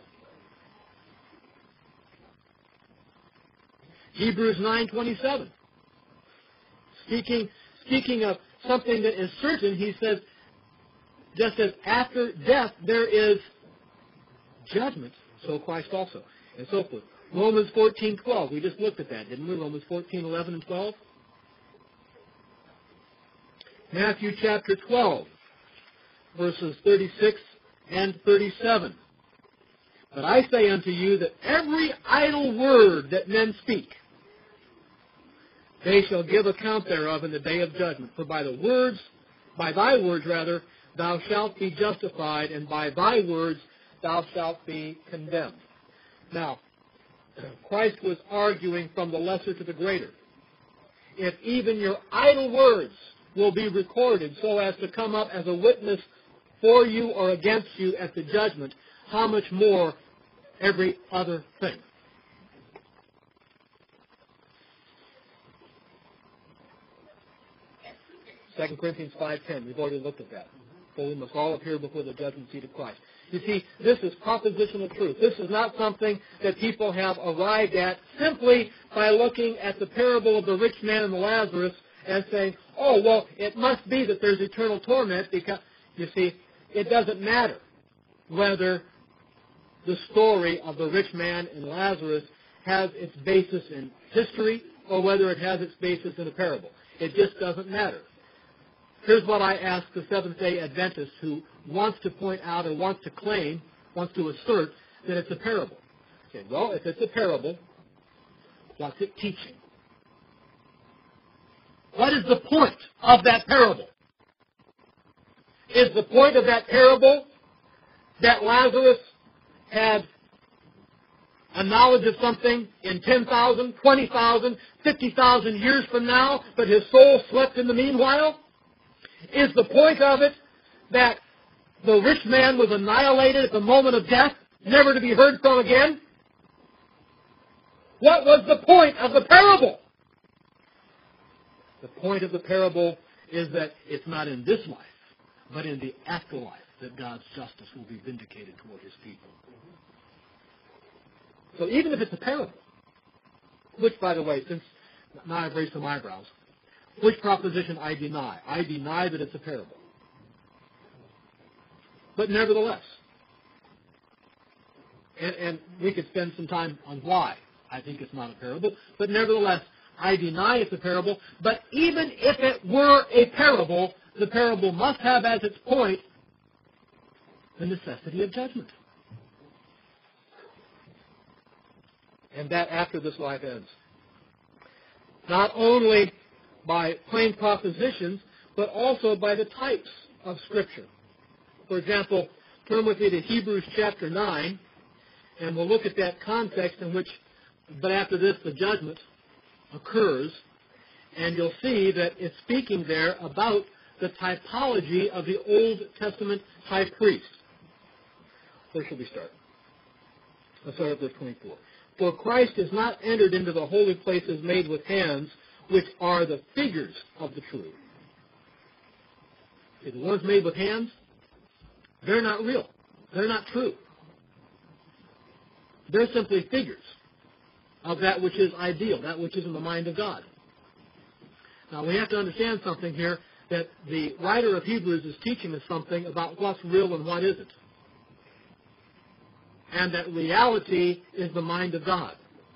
Hebrews 9:27. Speaking of something that is certain, he says, just as after death there is judgment, so Christ also, and so forth. Romans 14:12. We just looked at that, didn't we? Romans 14:11 and 12. Matthew chapter 12, verses 36 and 37. But I say unto you that every idle word that men speak, they shall give account thereof in the day of judgment. For by thy words, thou shalt be justified, and by thy words thou shalt be condemned. Now, Christ was arguing from the lesser to the greater. If even your idle words will be recorded so as to come up as a witness for you or against you at the judgment, how much more every other thing? 2 Corinthians 5:10. We've already looked at that. For we must all appear before the judgment seat of Christ. You see, this is propositional truth. This is not something that people have arrived at simply by looking at the parable of the rich man and Lazarus and saying, oh, well, it must be that there's eternal torment because, you see, it doesn't matter whether the story of the rich man and Lazarus has its basis in history or whether it has its basis in a parable. It just doesn't matter. Here's what I ask the Seventh-day Adventist who wants to point out or wants to claim, wants to assert that it's a parable. Okay, well, if it's a parable, what's it teaching? What is the point of that parable? Is the point of that parable that Lazarus had a knowledge of something in 10,000, 20,000, 50,000 years from now, but his soul slept in the meanwhile? Is the point of it that the rich man was annihilated at the moment of death, never to be heard from again? What was the point of the parable? The point of the parable is that it's not in this life, but in the afterlife that God's justice will be vindicated toward His people. So even if it's a parable, which, by the way, since now I've raised some eyebrows, which proposition I deny? I deny that it's a parable. But nevertheless, and we could spend some time on why I think it's not a parable, but nevertheless, I deny it's a parable. But even if it were a parable, the parable must have as its point the necessity of judgment. And that after this life ends. Not only by plain propositions, but also by the types of Scripture. For example, turn with me to Hebrews chapter 9, and we'll look at that context in which, but after this, the judgment occurs, and you'll see that it's speaking there about the typology of the Old Testament high priest. Where should we start? Let's start at verse 24. For Christ is not entered into the holy places made with hands, which are the figures of the true. See, the ones made with hands, they're not real. They're not true. They're simply figures of that which is ideal, that which is in the mind of God. Now, we have to understand something here, that the writer of Hebrews is teaching us something about what's real and what isn't. And that reality is the mind of God.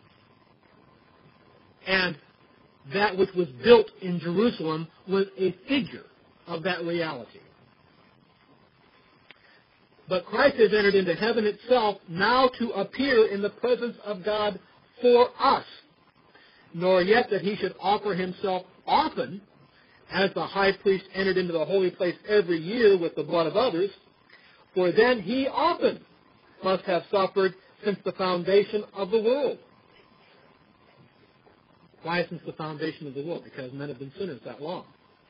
And that which was built in Jerusalem was a figure of that reality. But Christ has entered into heaven itself now to appear in the presence of God for us, nor yet that he should offer himself often, as the high priest entered into the holy place every year with the blood of others, for then he often must have suffered since the foundation of the world. Why since the foundation of the world? Because men have been sinners that long.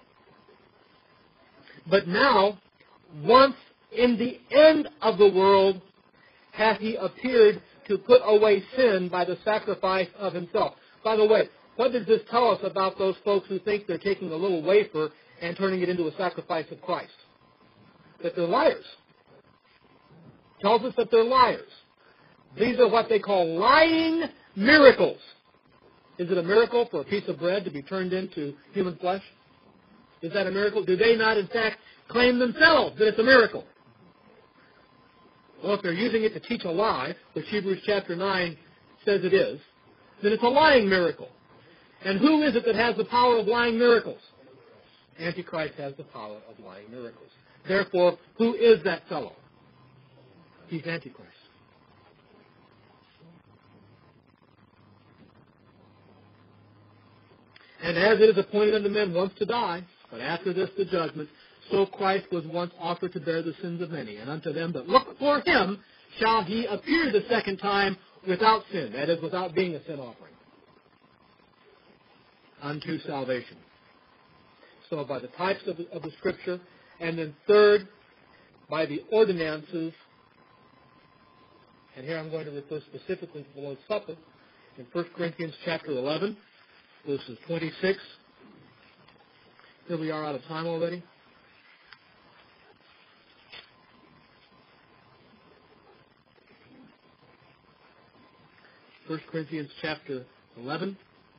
But now, once in the end of the world, hath he appeared to put away sin by the sacrifice of himself. By the way, what does this tell us about those folks who think they're taking a little wafer and turning it into a sacrifice of Christ? That they're liars. It tells us that they're liars. These are what they call lying miracles. Is it a miracle for a piece of bread to be turned into human flesh? Is that a miracle? Do they not, in fact, claim themselves that it's a miracle? Well, if they're using it to teach a lie, which Hebrews chapter 9 says it is, then it's a lying miracle. And who is it that has the power of lying miracles? Antichrist has the power of lying miracles. Therefore, who is that fellow? He's Antichrist. And as it is appointed unto men once to die, but after this the judgment, so Christ was once offered to bear the sins of many. And unto them that look for him shall he appear the second time without sin, that is, without being a sin offering, unto salvation. So by the types of the Scripture, and then third, by the ordinances, and here I'm going to refer specifically to the Lord's Supper, in 1 Corinthians chapter 11, verses 26. Here we are out of time already. 1 Corinthians chapter 11.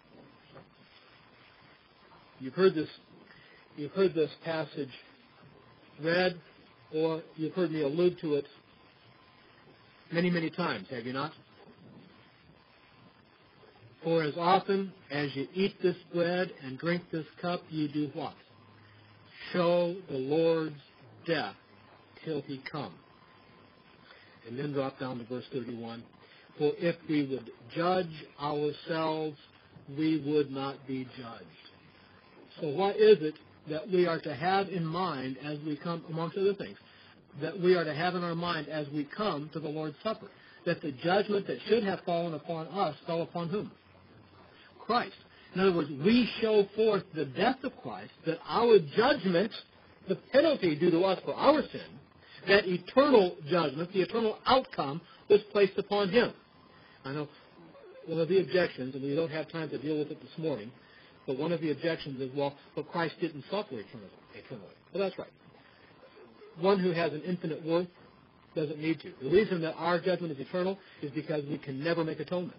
You've heard this passage read, or you've heard me allude to it many, many times, have you not? For as often as you eat this bread and drink this cup, you do what? Show the Lord's death till he come. And then drop down to verse 31. For if we would judge ourselves, we would not be judged. So what is it that we are to have in mind as we come, amongst other things, that we are to have in our mind as we come to the Lord's Supper? That the judgment that should have fallen upon us fell upon whom? Christ. In other words, we show forth the death of Christ, that our judgment, the penalty due to us for our sin, that eternal judgment, the eternal outcome, was placed upon him. I know one of the objections, and we don't have time to deal with it this morning, but one of the objections is, well, but Christ didn't suffer eternally. Well, that's right. One who has an infinite worth doesn't need to. The reason that our judgment is eternal is because we can never make atonement.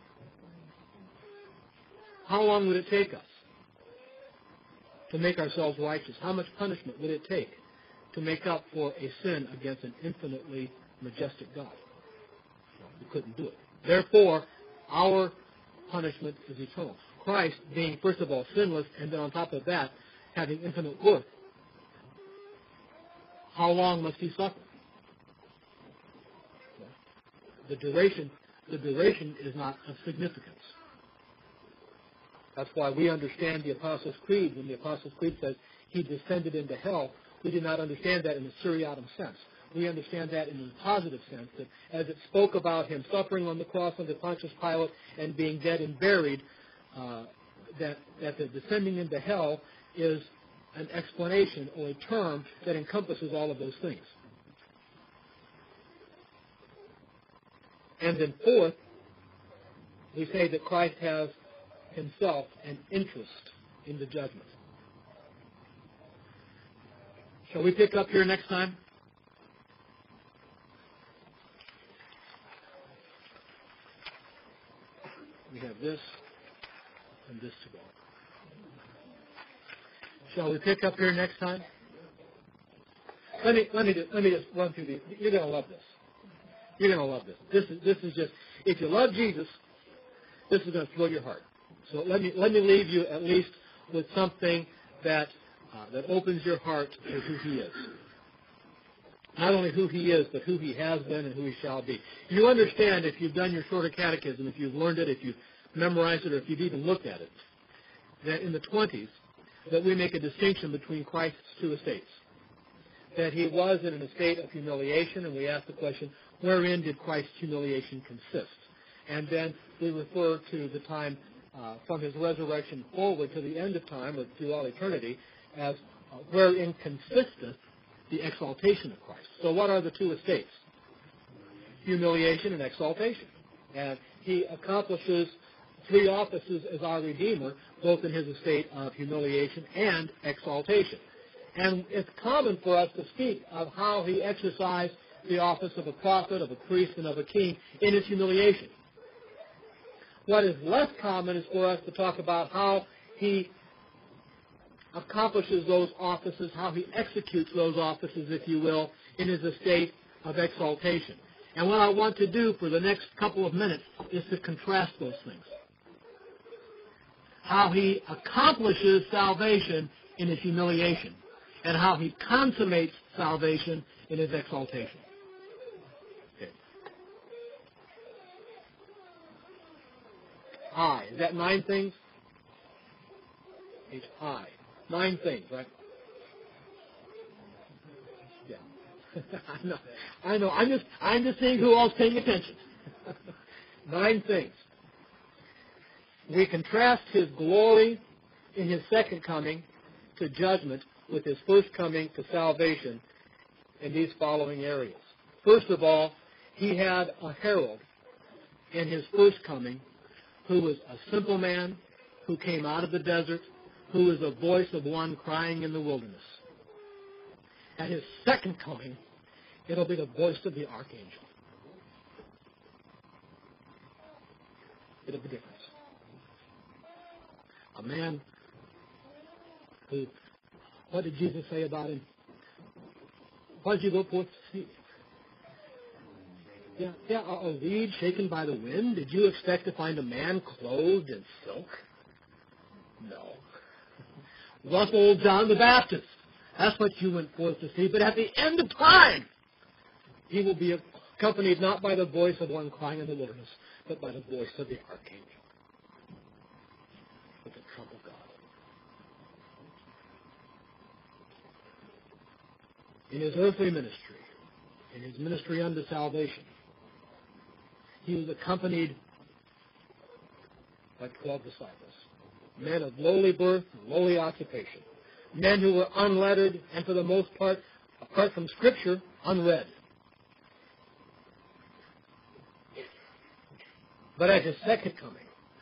How long would it take us to make ourselves righteous? How much punishment would it take to make up for a sin against an infinitely majestic God? We couldn't do it. Therefore, our punishment is eternal. Christ being, first of all, sinless, and then on top of that, having infinite worth. How long must he suffer? The duration is not of significance. That's why we understand the Apostles' Creed. When the Apostles' Creed says he descended into hell, we do not understand that in the seriatim sense. we understand that in a positive sense, that as it spoke about him suffering on the cross under Pontius Pilate and being dead and buried, that the descending into hell is an explanation or a term that encompasses all of those things. And then fourth, we say that Christ has himself an interest in the judgment. Shall we pick up here next time? We have this and this to go. Shall we pick up here next time? Let me just run through these. You're going to love this. You're going to love this. This is just, if you love Jesus, this is going to thrill your heart. So let me leave you at least with something that opens your heart to who he is. Not only who he is, but who he has been and who he shall be. You understand, if you've done your shorter catechism, if you've learned it, if you've memorized it, or if you've even looked at it, that in the 20s, that we make a distinction between Christ's two estates. That he was in an estate of humiliation, and we ask the question, wherein did Christ's humiliation consist? And then we refer to the time from his resurrection forward to the end of time, or through all eternity, as wherein consisteth the exaltation of Christ. So what are the two estates? Humiliation and exaltation. And he accomplishes three offices as our Redeemer, both in his estate of humiliation and exaltation. And it's common for us to speak of how he exercised the office of a prophet, of a priest, and of a king in his humiliation. What is less common is for us to talk about how he accomplishes those offices, how he executes those offices, if you will, in his estate of exaltation. And what I want to do for the next couple of minutes is to contrast those things. How he accomplishes salvation in his humiliation, and how he consummates salvation in his exaltation. Okay. I. Is that 9 things? It's I. 9 things, right? Yeah. I know. I'm just seeing who all's paying attention. 9 things. We contrast his glory in his second coming to judgment with his first coming to salvation in these following areas. First of all, he had a herald in his first coming who was a simple man who came out of the desert, who was a voice of one crying in the wilderness. At his second coming, it'll be the voice of the archangel. It'll be different. A man who, what did Jesus say about him? What did you go forth to see? Yeah, a reed shaken by the wind? Did you expect to find a man clothed in silk? No. Rough old John the Baptist. That's what you went forth to see. But at the end of time, he will be accompanied not by the voice of one crying in the wilderness, but by the voice of the archangel. With the trump of God. In his earthly ministry, in his ministry unto salvation, he was accompanied by 12 disciples, men of lowly birth and lowly occupation, men who were unlettered and for the most part, apart from Scripture, unread. But at his second coming,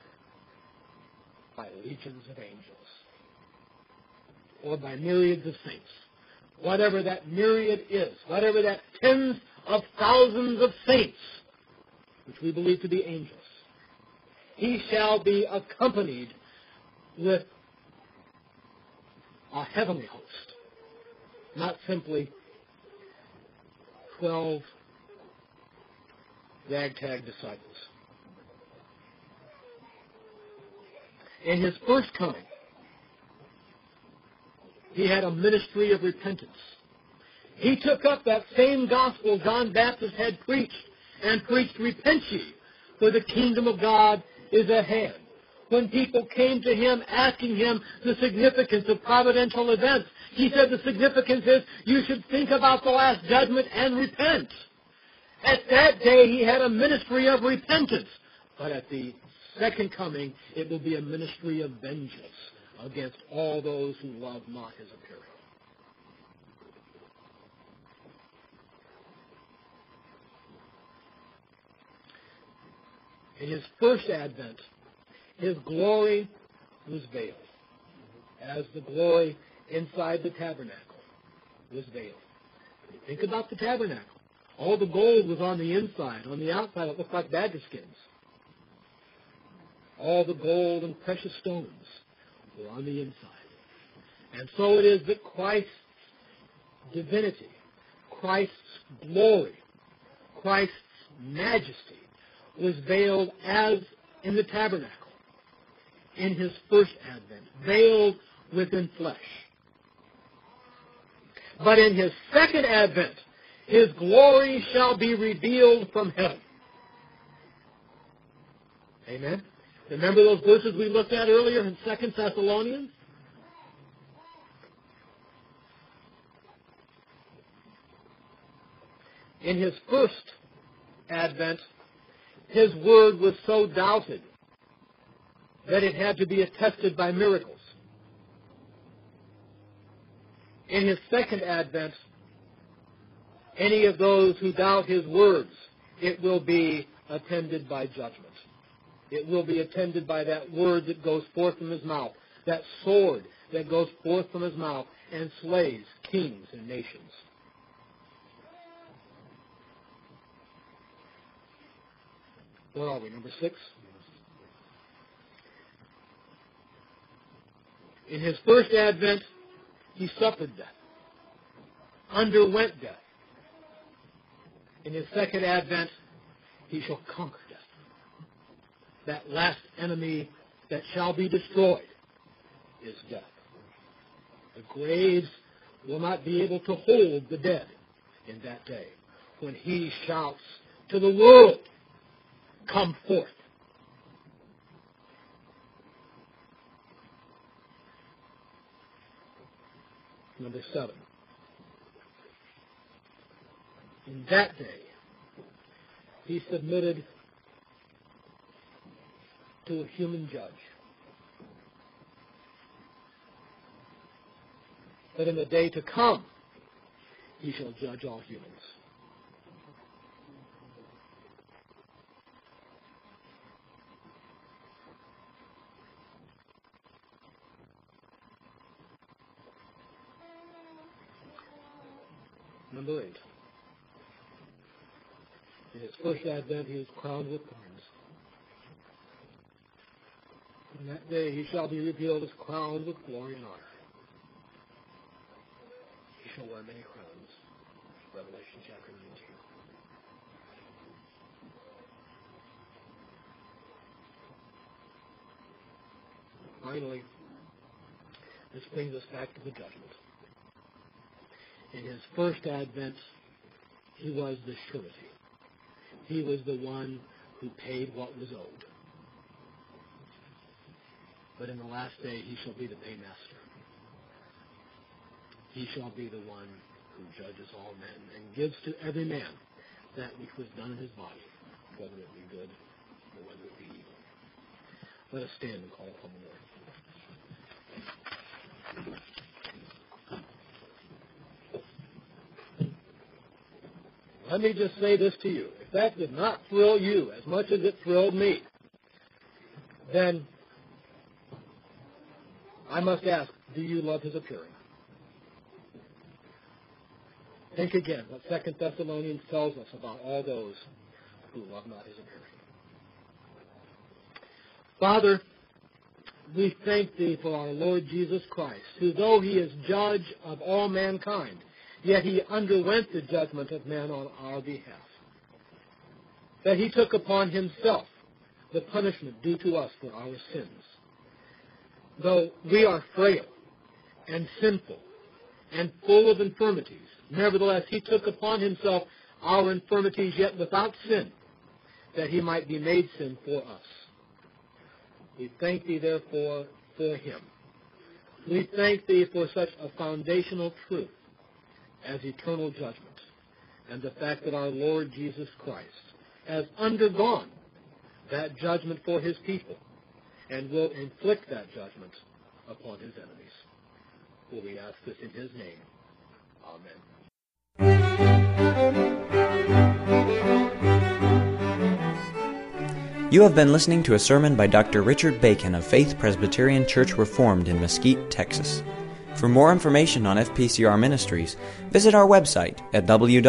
by legions of angels, or by myriads of saints, whatever that myriad is, whatever that tens of thousands of saints, which we believe to be angels, he shall be accompanied with a heavenly host, not simply 12 ragtag disciples. In his first coming, he had a ministry of repentance. He took up that same gospel John Baptist had preached, and preached, repent ye, for the kingdom of God is at hand. when people came to him asking him the significance of providential events. He said the significance is you should think about the last judgment and repent. At that day, he had a ministry of repentance. But at the second coming, it will be a ministry of vengeance against all those who love not his appearing. In his first advent, his glory was veiled, as the glory inside the tabernacle was veiled. Think about the tabernacle. All the gold was on the inside. On the outside, it looked like badger skins. All the gold and precious stones were on the inside. And so it is that Christ's divinity, Christ's glory, Christ's majesty was veiled as in the tabernacle in his first advent, veiled within flesh. But in his second advent, his glory shall be revealed from heaven. Amen? Remember those verses we looked at earlier in 2 Thessalonians? In his first advent, his word was so doubted that it had to be attested by miracles. In his second advent, any of those who doubt his words, it will be attended by judgment. It will be attended by that word that goes forth from his mouth, that sword that goes forth from his mouth and slays kings and nations. Where are we? Number 6? In his first advent, he suffered death, underwent death. In his second advent, he shall conquer death. That last enemy that shall be destroyed is death. The graves will not be able to hold the dead in that day when he shouts to the world, come forth. Number 7. In that day, he submitted to a human judge. But in the day to come, he shall judge all humans. Number 8. In his first advent, he was crowned with thorns. In that day, he shall be revealed as crowned with glory and honor. He shall wear many crowns. Revelation chapter 19. Finally, this brings us back to the judgment. In his first advent, he was the surety. He was the one who paid what was owed. But in the last day, he shall be the paymaster. He shall be the one who judges all men and gives to every man that which was done in his body, whether it be good or whether it be evil. Let us stand and call upon the Lord. Let me just say this to you. If that did not thrill you as much as it thrilled me, then I must ask, do you love his appearing? Think again what 2 Thessalonians tells us about all those who love not his appearing. Father, we thank thee for our Lord Jesus Christ, who though he is judge of all mankind, yet he underwent the judgment of men on our behalf. That he took upon himself the punishment due to us for our sins. Though we are frail and sinful and full of infirmities, nevertheless he took upon himself our infirmities, yet without sin, that he might be made sin for us. We thank thee, therefore, for him. We thank thee for such a foundational truth as eternal judgment, and the fact that our Lord Jesus Christ has undergone that judgment for his people and will inflict that judgment upon his enemies. For we ask this in his name. Amen. You have been listening to a sermon by Dr. Richard Bacon of Faith Presbyterian Church Reformed in Mesquite, Texas. For more information on FPCR Ministries, visit our website at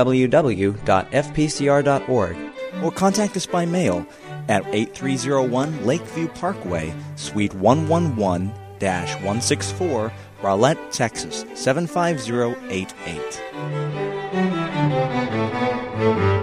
www.fpcr.org or contact us by mail at 8301 Lakeview Parkway, Suite 111-164, Rowlett, Texas 75088.